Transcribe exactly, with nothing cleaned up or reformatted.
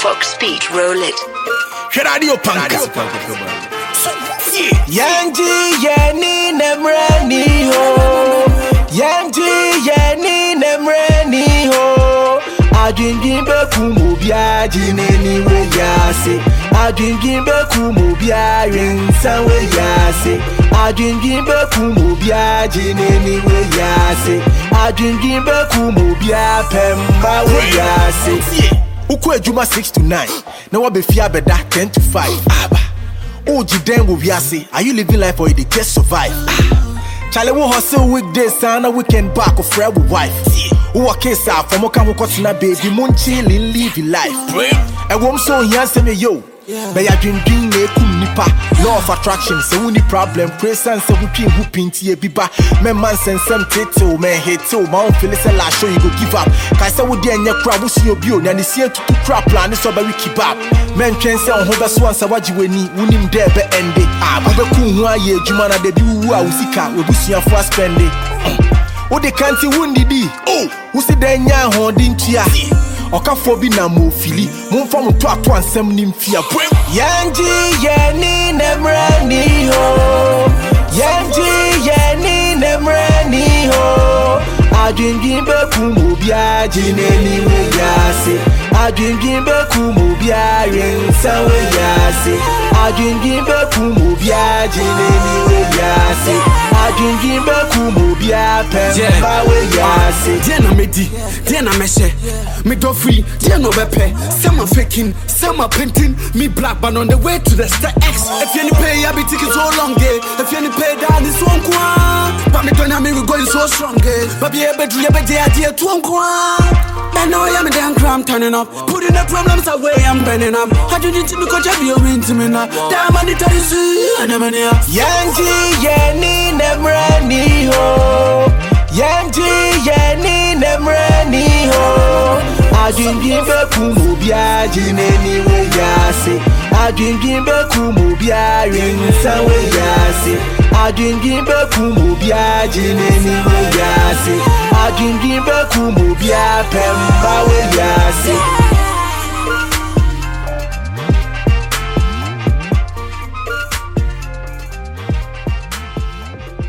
Fox beat, roll it. Radio Panka. Yanji yani nemrani ho. Yanji yani nemrani ho. Adwindwimbe kumubia jineni we yase. Adwindwimbe kumubia rinsa we yase. Adwindwimbe kumubia jineni we yase. Adwindwimbe kumubia pemba we yase. Ukwe Juma six to nine. Now I be fear beda ten to five. Aba. Oh, Jiden will be say, are you living life or you just survive? Charlie will hustle weekdays, and a weekend back of friend with wife. Who are case out from Okamo Kotina baby, moon chilling, live your life. And one so he answer me, yo. But I dream dream a kum nipa. Law of attraction, so any problem. Praise and so we can whoop into a biba. Man, man, send some tato, man, hate to my own feelings and last show you go give up. Cause I would dare your crowd, we see your bill, and the see to crap plan is so very keep up. Men can say on Hoba Swans, I watch you when you win him there, but end it. Ah, but the cool one year, Jumana, the do I will see car, we will see your first spending. Oh, they can't see wounded. Oh, who's the then young holding tia? Oka fobi na mo fili mo mfa mo to ato ansem ni mfia Yanji yani nemrani ho Yanji yani nemrani ho Adwindwimbe kumubia jineni we yase Adwindwimbe kumubia rinsa we yase Adwindwimbe kumubia jineni we yase Adwindwimbe kumubia pemba we yase Diana medi, Diana meshe me do free, Diana bepe Some faking, some painting me black but on the way to the star X. If you any pay, I be taking so long eh. If you any pay down this one kwa but me don't have me we going so strong eh. But be able to be the idea to one kwa I know I am a damn cram turning up. Putting the problems away, I'm bending up. I do need to be coach, I be a win to me now. Damn, I need to see, I never near. Yanji, yani, nemrani ho. Yanji, yani, nemrani ho. Adwindwimbe kumubia jineni we yase. Adwindwimbe kumubia rinsa we yase. Adwindwimbe kumubia jineni we yase. Adwindwimbe kumubia